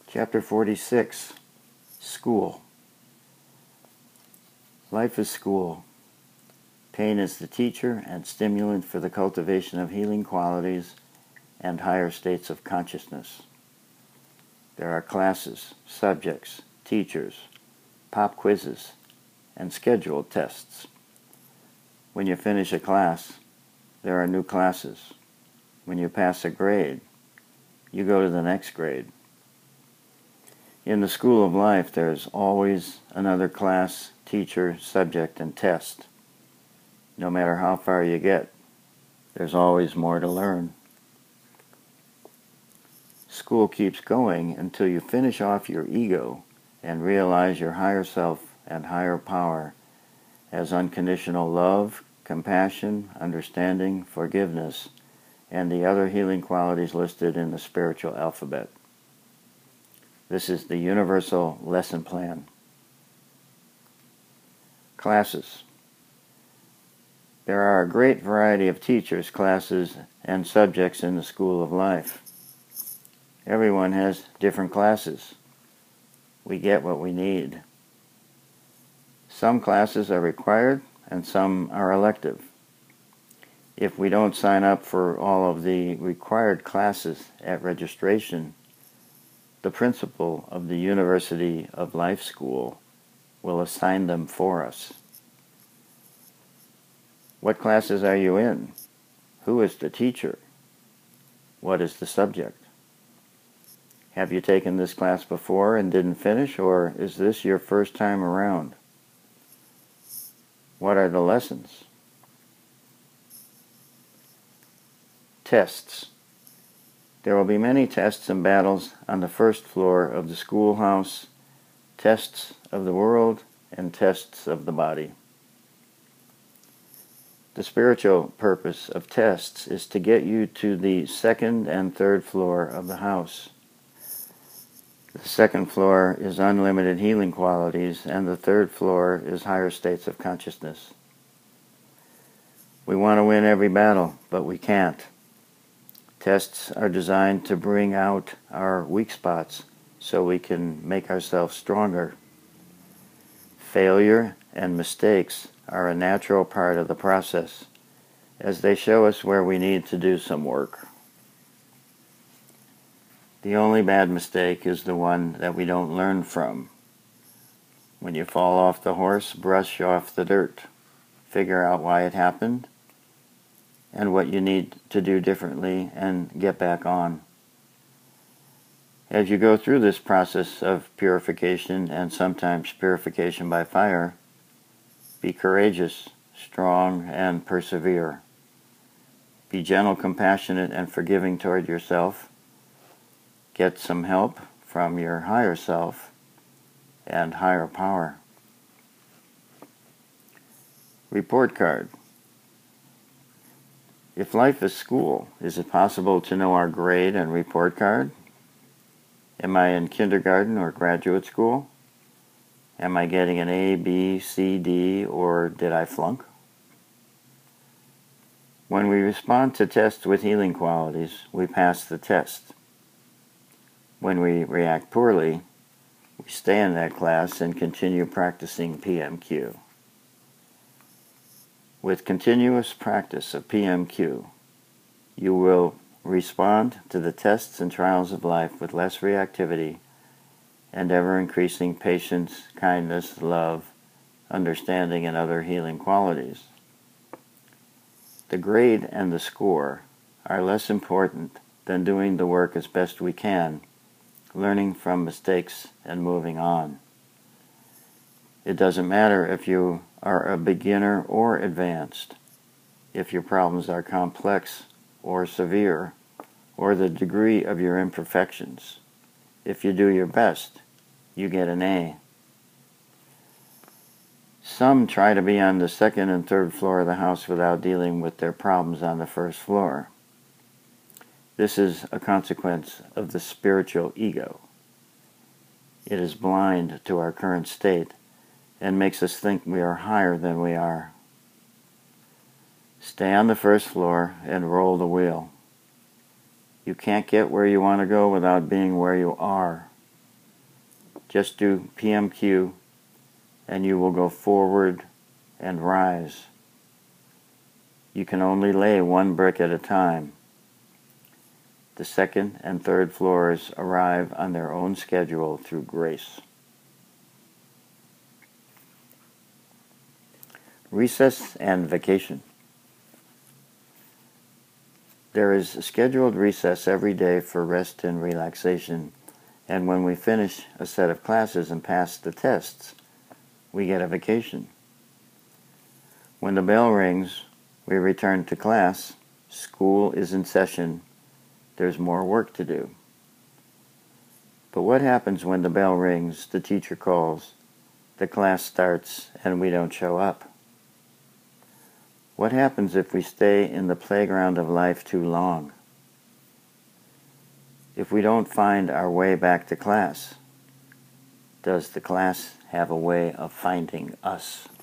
Chapter 46, School. Life is school. Pain is the teacher and stimulant for the cultivation of healing qualities and higher states of consciousness. There are classes, subjects, teachers, pop quizzes, and scheduled tests. When you finish a class, there are new classes. When you pass a grade, you go to the next grade. In the school of life, there's always another class, teacher, subject, and test. No matter how far you get, there's always more to learn. School keeps going until you finish off your ego and realize your higher self and higher power as unconditional love, compassion, understanding, forgiveness, and the other healing qualities listed in the spiritual alphabet. This is the universal lesson plan. Classes. There are a great variety of teachers, classes, and subjects in the school of life. Everyone has different classes. We get what we need. Some classes are required and some are elective. If we don't sign up for all of the required classes at registration, the principal of the University of Life School will assign them for us. What classes are you in? Who is the teacher? What is the subject? Have you taken this class before and didn't finish, or is this your first time around? What are the lessons? Tests. There will be many tests and battles on the first floor of the schoolhouse, tests of the world and tests of the body. The spiritual purpose of tests is to get you to the second and third floor of the house. The second floor is unlimited healing qualities, and the third floor is higher states of consciousness. We want to win every battle, but we can't. Tests are designed to bring out our weak spots so we can make ourselves stronger. Failure and mistakes are a natural part of the process, as they show us where we need to do some work. The only bad mistake is the one that we don't learn from. When you fall off the horse, brush off the dirt. Figure out why it happened and what you need to do differently and get back on. As you go through this process of purification and sometimes purification by fire, be courageous, strong, and persevere. Be gentle, compassionate, and forgiving toward yourself. Get some help from your higher self and higher power. Report card. If life is school, is it possible to know our grade and report card? Am I in kindergarten or graduate school? Am I getting an A, B, C, D, or did I flunk? When we respond to tests with healing qualities, we pass the test. When we react poorly, we stay in that class and continue practicing PMQ. With continuous practice of PMQ, you will respond to the tests and trials of life with less reactivity and ever-increasing patience, kindness, love, understanding, and other healing qualities. The grade and the score are less important than doing the work as best we can, learning from mistakes and moving on. It doesn't matter if you are a beginner or advanced, if your problems are complex or severe, or the degree of your imperfections. If you do your best, you get an A. Some try to be on the second and third floor of the house without dealing with their problems on the first floor. This is a consequence of the spiritual ego. It is blind to our current state and makes us think we are higher than we are. Stay on the first floor and roll the wheel. You can't get where you want to go without being where you are. Just do PMQ and you will go forward and rise. You can only lay one brick at a time. The second and third floors arrive on their own schedule through grace. Recess and vacation. There is a scheduled recess every day for rest and relaxation, and when we finish a set of classes and pass the tests, we get a vacation. When the bell rings, we return to class, school is in session, there's more work to do. But what happens when the bell rings, the teacher calls, the class starts, and we don't show up? What happens if we stay in the playground of life too long? If we don't find our way back to class, does the class have a way of finding us?